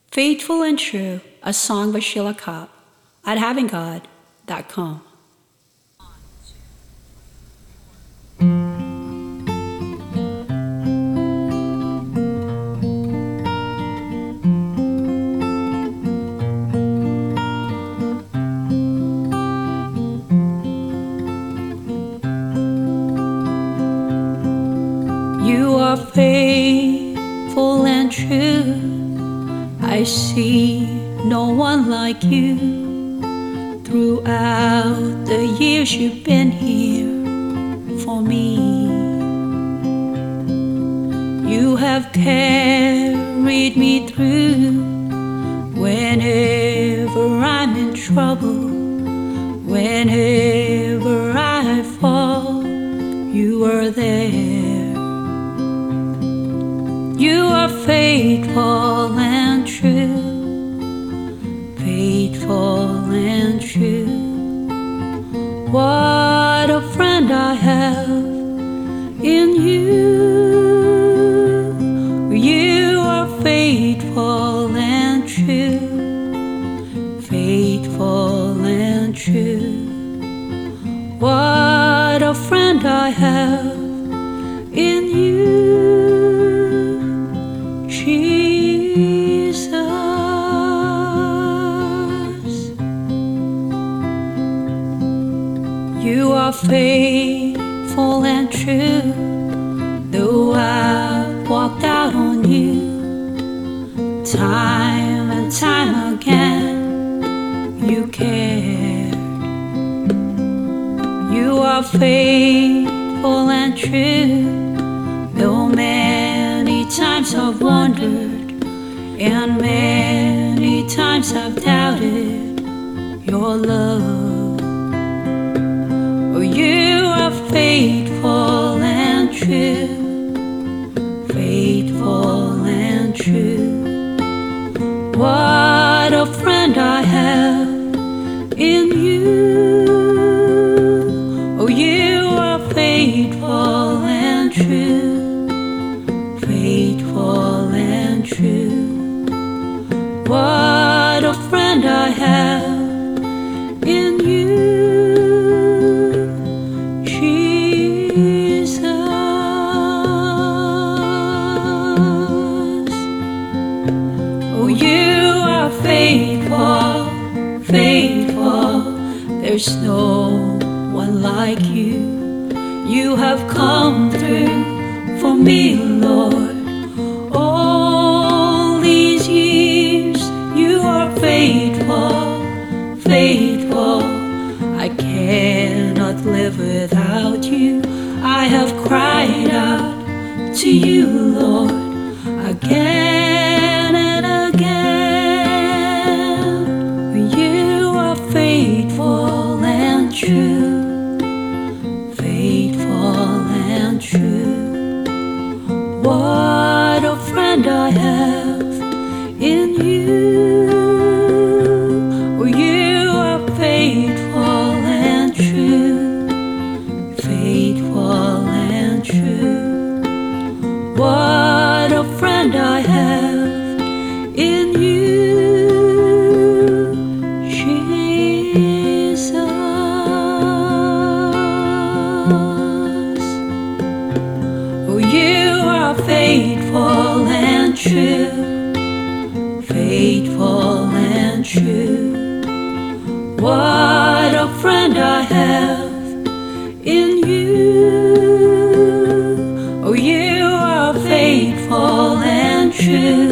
Faithful and True, a song by Sheila Cobb at havinggod.com. You are faithful and true. I see no one like you. Throughout the years you've been here for me. You have carried me through. Whenever I'm in trouble, whenever I fall, you are there. You are faithful and true, faithful and true. What a friend I have in you. You are faithful and true, faithful and true. What a friend I have in you. Jesus, you are faithful and true. Though I've walked out on you time and time again, you cared. You are faithful and true. Though many times I've wondered and many times I've doubted your love. Oh, you are faithful and true, faithful and true. What a friend I have in you. Oh, you are faithful and true, faithful and true. What a friend I have in you, Jesus. Oh, you are faithful, faithful. There's no one like you. You have come through for me, Lord. All these years you are faithful, faithful. I cannot live without you. I have cried out to you, Lord, again and again. You are faithful and true, faithful and true. What a friend I have in you. Oh, you are faithful and true, faithful and true. What a friend I have in you, Jesus. Oh, you are faithful and true, faithful and true. What a friend I have in you. Oh, you are faithful and true,